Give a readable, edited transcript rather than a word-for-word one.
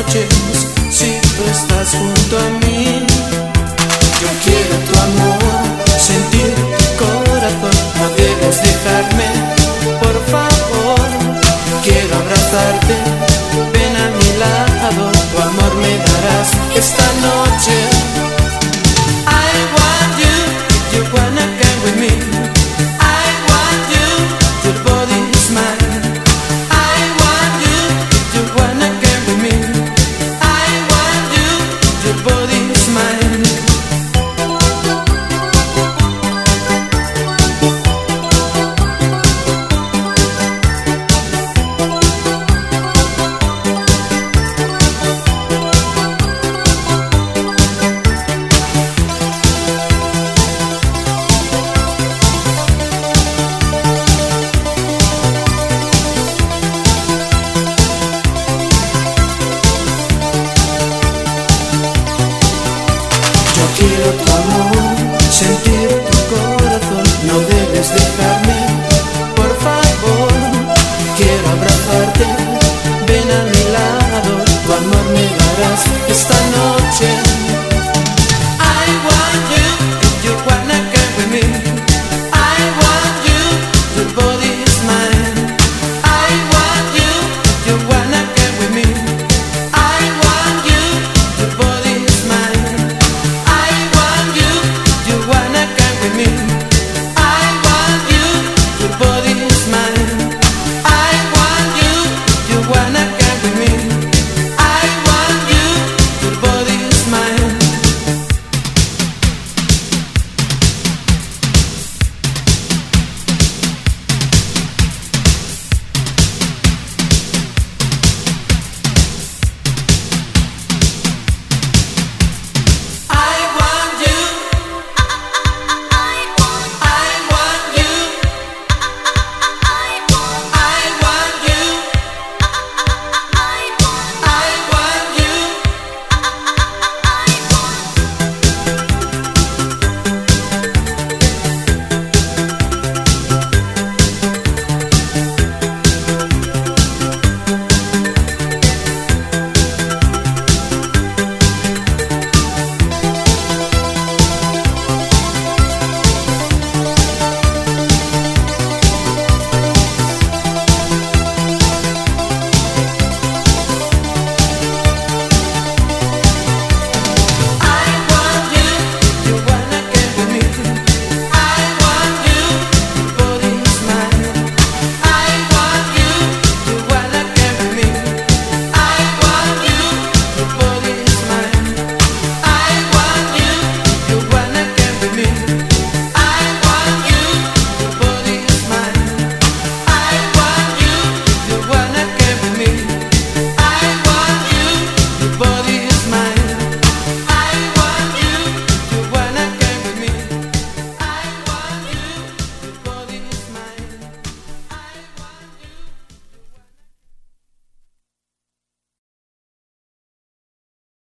noches si tú estás junto a mí. Yo quiero tu amor, sentir tu corazón, no debes dejarme, por favor. Quiero abrazarte, ven a mi lado, tu amor me darás esta noche. I want you, if you wanna come with me. I want you, your body is mine. I want you, if you wanna come with me. I want you, your body is mine. Yo quiero tu amor, sentir tu corazón, no debes dejarme, por favor. Quiero abrazarte, ven a mi lado, tu amor me darás esta noche.